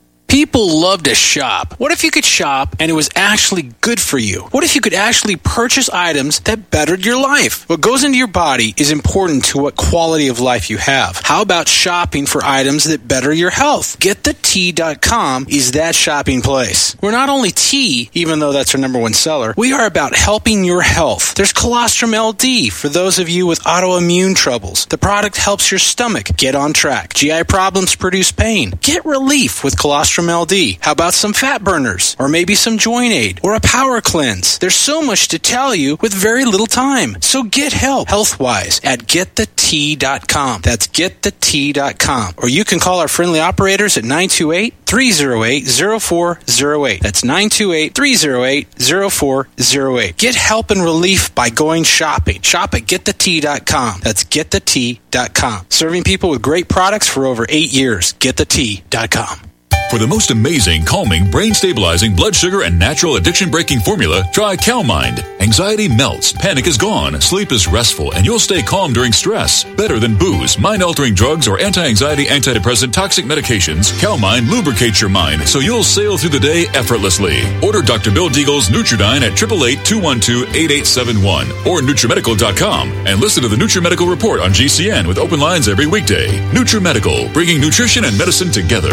People love to shop. What if you could shop and it was actually good for you? What if you could actually purchase items that bettered your life? What goes into your body is important to what quality of life you have. How about shopping for items that better your health? Get the tea dot com is that shopping place. We're not only tea, even though that's our number one seller, we are about helping your health. There's Colostrum L D for those of you with autoimmune troubles. The product helps your stomach get on track. G I problems produce pain. Get relief with Colostrum L D. How about some fat burners? Or maybe some joint aid? Or a power cleanse? There's so much to tell you with very little time. So get help health-wise at Get the Tea dot com. That's Get the Tea dot com. Or you can call our friendly operators at nine two eight, three oh eight, oh four oh eight. That's nine two eight, three oh eight, oh four oh eight. Get help and relief by going shopping. Shop at Get the Tea dot com. That's Get the Tea dot com. Serving people with great products for over eight years. Get the Tea dot com. For the most amazing, calming, brain-stabilizing, blood sugar, and natural addiction-breaking formula, try CalMind. Anxiety melts, panic is gone, sleep is restful, and you'll stay calm during stress. Better than booze, mind-altering drugs, or anti-anxiety, antidepressant, toxic medications, CalMind lubricates your mind so you'll sail through the day effortlessly. Order Doctor Bill Deagle's Nutridyne at eight eight eight, two one two, eight eight seven one or NutriMedical dot com and listen to the NutriMedical Report on G C N with open lines every weekday. NutriMedical, bringing nutrition and medicine together.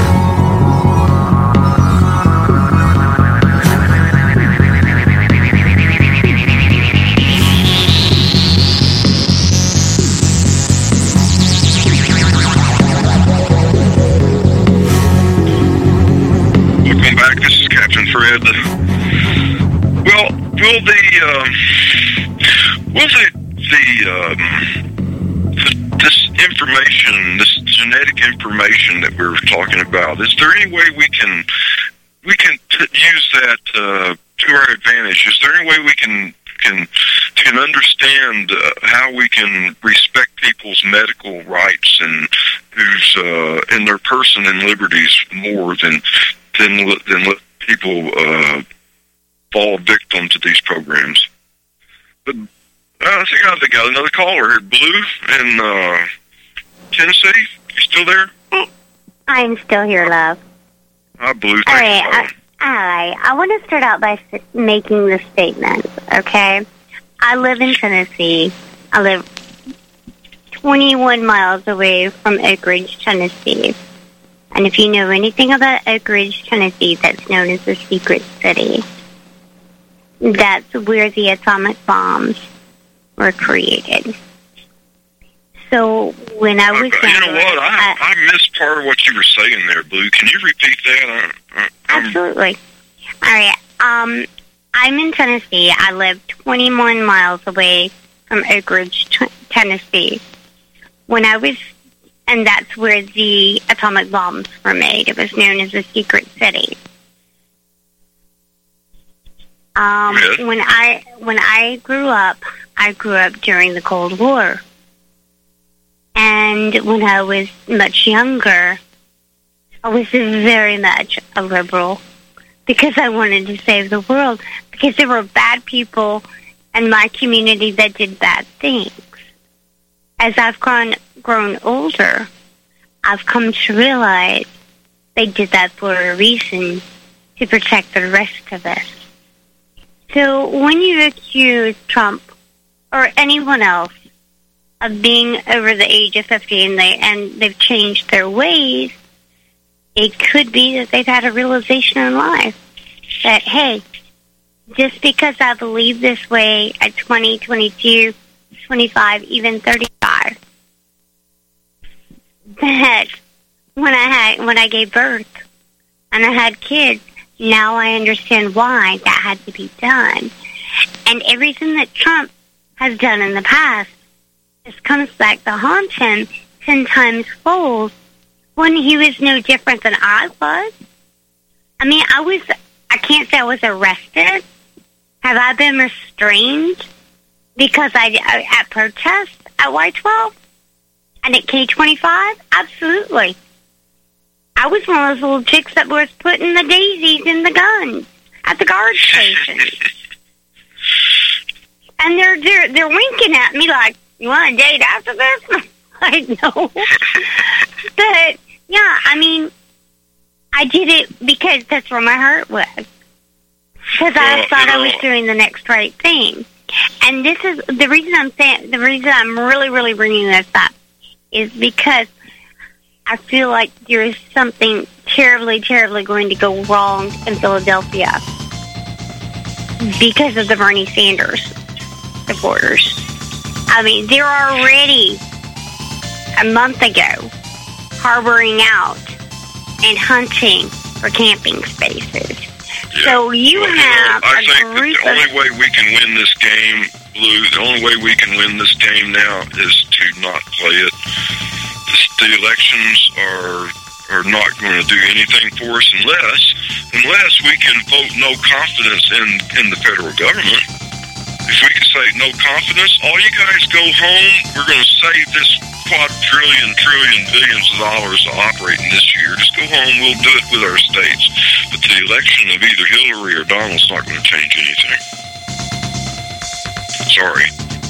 Fred. Well, will the um, will the the, um, the this information, this genetic information that we were talking about, is there any way we can we can t- use that uh, to our advantage? Is there any way we can can can understand uh, how we can respect people's medical rights and who's uh, in their person and liberties more than than than let people uh, fall victim to these programs. But uh, I think I got another caller here. Blue in uh, Tennessee. You still there? I'm still here, love. Hi, Blue. All right. I, all right. I want to start out by s- making this statement, okay? I live in Tennessee. I live twenty-one miles away from Oak Ridge, Tennessee. And if you know anything about Oak Ridge, Tennessee, that's known as the Secret City. That's where the atomic bombs were created. So when I was uh, you know what? I, I, I missed part of what you were saying there, Blue. Can you repeat that? I, I, absolutely. All right. Um, I'm in Tennessee. I live twenty-one miles away from Oak Ridge, t- Tennessee. When I was, and that's where the atomic bombs were made. It was known as the Secret City. Um, yes. When I when I grew up, I grew up during the Cold War. And when I was much younger, I was very much a liberal because I wanted to save the world, because there were bad people in my community that did bad things. As I've grown, grown older, I've come to realize they did that for a reason, to protect the rest of us. So when you accuse Trump or anyone else of being over the age of fifty and, they, and they've changed their ways, it could be that they've had a realization in life that, hey, just because I believe this way at twenty, twenty-two, twenty-five, even thirty-five, that when I had when I gave birth and I had kids, now I understand why that had to be done. And everything that Trump has done in the past just comes back to haunt him ten times fold when he was no different than I was. I mean, I was, I can't say I was arrested. Have I been restrained because I, at protests at Y twelve and at K twenty-five? Absolutely. I was one of those little chicks that was putting the daisies in the guns at the guard station. And they're, they're, they're winking at me like, you want a date after this? I know. But, yeah, I mean, I did it because that's where my heart was. Because I Well, thought you I was know- doing the next right thing. And this is, the reason I'm saying, the reason I'm really, really bringing this up is because I feel like there is something terribly, terribly going to go wrong in Philadelphia because of the Bernie Sanders supporters. I mean, they're already, a month ago, harboring out and hunting for camping spaces. So you Well, have know, I a think group that the only of... way we can win this game, Blue, the only way we can win this game now is to not play it. The, the elections are are not going to do anything for us unless unless we can vote no confidence in, in the federal government. If we can say no confidence, all you guys go home, we're going to save this quadrillion, trillion, billions of dollars operating this year. Just go home, we'll do it with our states. But the election of either Hillary or Donald's not going to change anything. Sorry.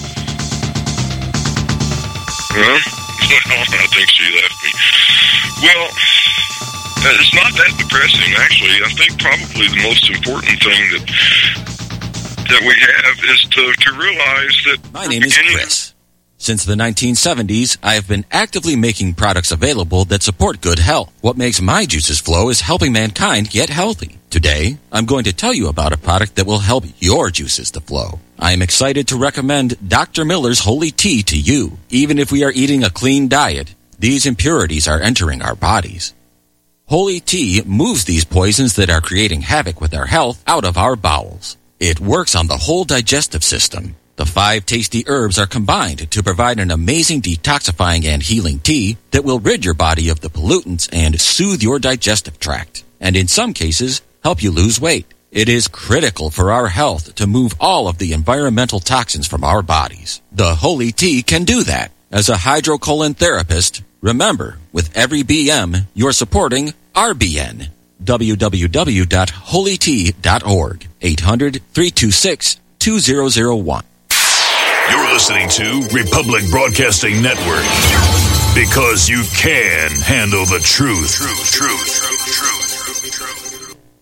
Huh? I think she left me. Well, it's not that depressing, actually. I think probably the most important thing that that we have is to, to realize that... My name is Chris. Since the nineteen seventies, I have been actively making products available that support good health. What makes my juices flow is helping mankind get healthy. Today, I'm going to tell you about a product that will help your juices to flow. I am excited to recommend Doctor Miller's Holy Tea to you. Even if we are eating a clean diet, these impurities are entering our bodies. Holy Tea moves these poisons that are creating havoc with our health out of our bowels. It works on the whole digestive system. The five tasty herbs are combined to provide an amazing detoxifying and healing tea that will rid your body of the pollutants and soothe your digestive tract, and in some cases, help you lose weight. It is critical for our health to move all of the environmental toxins from our bodies. The Holy Tea can do that. As a hydrocolon therapist, remember, with every B M, you're supporting R B N. w w w dot holy tea dot org. eight hundred, three two six, two zero zero one. You're listening to Republic Broadcasting Network. Because you can handle the truth. Truth, truth, truth.